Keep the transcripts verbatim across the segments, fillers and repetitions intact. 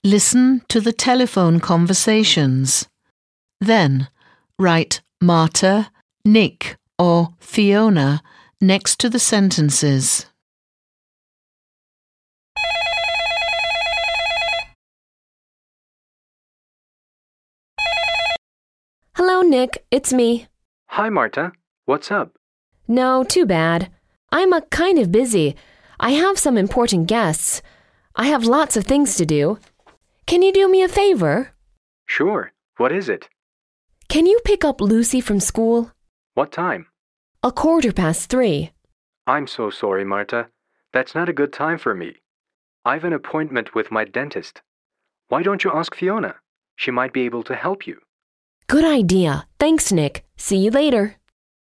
Listen to the telephone conversations. Then, write Marta, Nick, or Fiona next to the sentences. Hello, Nick. It's me. Hi, Marta. What's up? No, too bad. I'm a kind of busy. I have some important guests. I have lots of things to do. Can you do me a favor? Sure. What is it? Can you pick up Lucy from school? What time? A quarter past three. I'm so sorry, Marta. That's not a good time for me. I've an appointment with my dentist. Why don't you ask Fiona? She might be able to help you. Good idea. Thanks, Nick. See you later.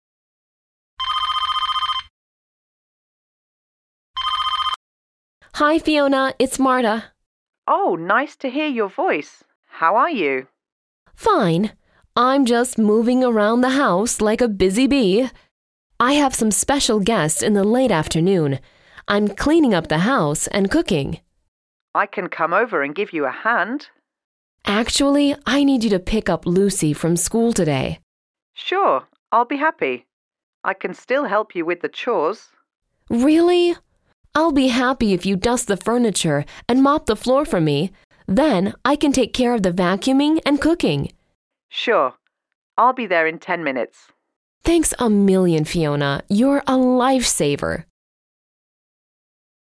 Hi, Fiona. It's Marta. Oh, nice to hear your voice. How are you? Fine. I'm just moving around the house like a busy bee. I have some special guests in the late afternoon. I'm cleaning up the house and cooking. I can come over and give you a hand. Actually, I need you to pick up Lucy from school today. Sure, I'll be happy. I can still help you with the chores. Really? I'll be happy if you dust the furniture and mop the floor for me. Then I can take care of the vacuuming and cooking. Sure, I'll be there in ten minutes. Thanks a million, Fiona. You're a lifesaver.